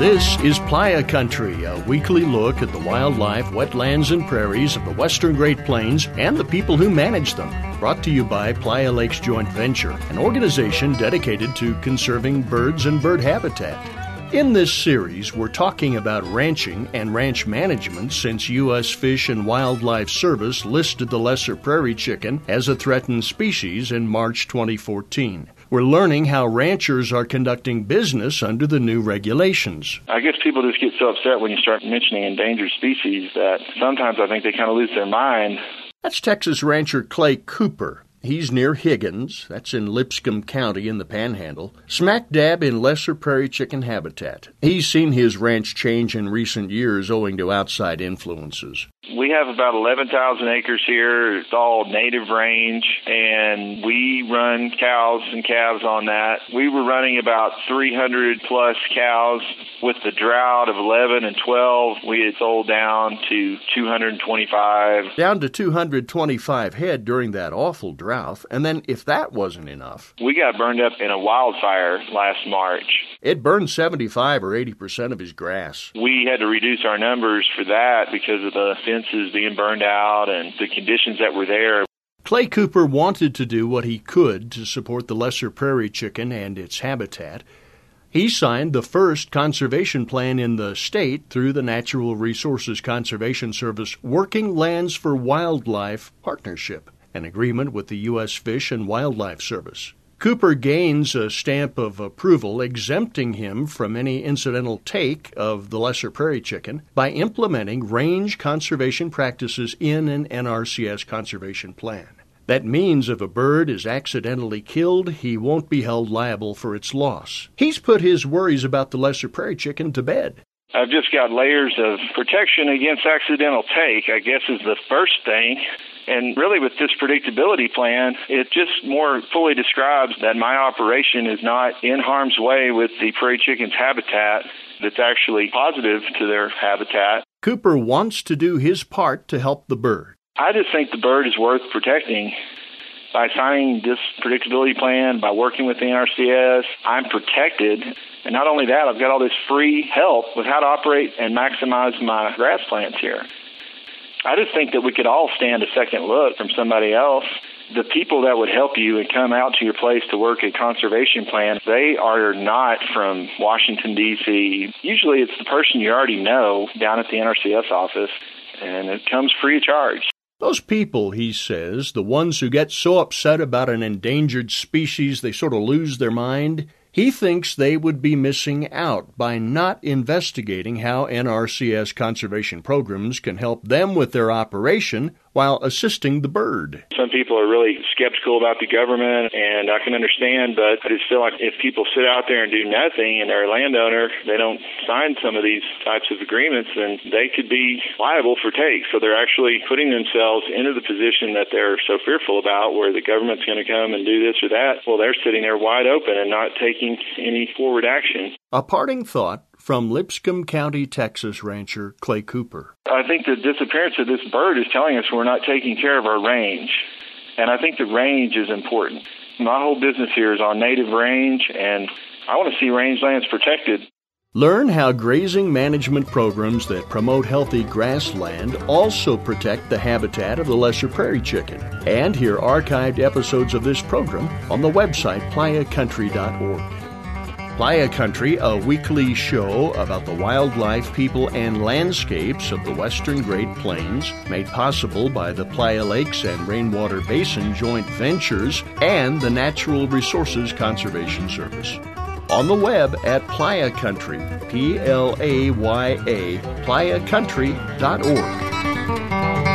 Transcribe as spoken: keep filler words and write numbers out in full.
This is Playa Country, a weekly look at the wildlife, wetlands, and prairies of the Western Great Plains and the people who manage them. Brought to you by Playa Lakes Joint Venture, an organization dedicated to conserving birds and bird habitat. In this series, we're talking about ranching and ranch management since U S Fish and Wildlife Service listed the lesser prairie chicken as a threatened species in March twenty fourteen. We're learning how ranchers are conducting business under the new regulations. I guess people just get so upset when you start mentioning endangered species that sometimes I think they kind of lose their mind. That's Texas rancher Clay Cooper. He's near Higgins, that's in Lipscomb County in the Panhandle, smack dab in lesser prairie chicken habitat. He's seen his ranch change in recent years owing to outside influences. We have about eleven thousand acres here. It's all native range, and we run cows and calves on that. We were running about three hundred plus cows. With the drought of eleven and twelve, we had sold down to two hundred twenty-five. Down to two hundred twenty-five head during that awful drought, and then if that wasn't enough... We got burned up in a wildfire last March. It burned seventy-five or eighty percent of his grass. We had to reduce our numbers for that because of the fences being burned out and the conditions that were there. Clay Cooper wanted to do what he could to support the lesser prairie chicken and its habitat. He signed the first conservation plan in the state through the Natural Resources Conservation Service Working Lands for Wildlife Partnership, an agreement with the U S Fish and Wildlife Service. Cooper gains a stamp of approval exempting him from any incidental take of the lesser prairie chicken by implementing range conservation practices in an N R C S conservation plan. That means if a bird is accidentally killed, he won't be held liable for its loss. He's put his worries about the lesser prairie chicken to bed. I've just got layers of protection against accidental take, I guess is the first thing. And really with this predictability plan, it just more fully describes that my operation is not in harm's way with the prairie chicken's habitat, that's actually positive to their habitat. Cooper wants to do his part to help the bird. I just think the bird is worth protecting. By signing this predictability plan, by working with the N R C S, I'm protected. And not only that, I've got all this free help with how to operate and maximize my grass plants here. I just think that we could all stand a second look from somebody else. The people that would help you and come out to your place to work a conservation plan, they are not from Washington, D C Usually it's the person you already know down at the N R C S office, and it comes free of charge. Those people, he says, the ones who get so upset about an endangered species they sort of lose their mind, he thinks they would be missing out by not investigating how N R C S conservation programs can help them with their operation while assisting the bird. Some people are really skeptical about the government, and I can understand, but I just feel like if people sit out there and do nothing and they're a landowner, they don't sign some of these types of agreements, then they could be liable for take. So they're actually putting themselves into the position that they're so fearful about, where the government's going to come and do this or that. Well, they're sitting there wide open and not taking any forward action. A parting thought from Lipscomb County, Texas rancher Clay Cooper. I think the disappearance of this bird is telling us we're not taking care of our range, and I think the range is important. My whole business here is on native range, and I want to see rangelands protected. Learn how grazing management programs that promote healthy grassland also protect the habitat of the lesser prairie chicken, and hear archived episodes of this program on the website playa country dot org. Playa Country, a weekly show about the wildlife, people, and landscapes of the Western Great Plains, made possible by the Playa Lakes and Rainwater Basin Joint Ventures and the Natural Resources Conservation Service. On the web at Playa Country, P L A Y A, playa country dot org.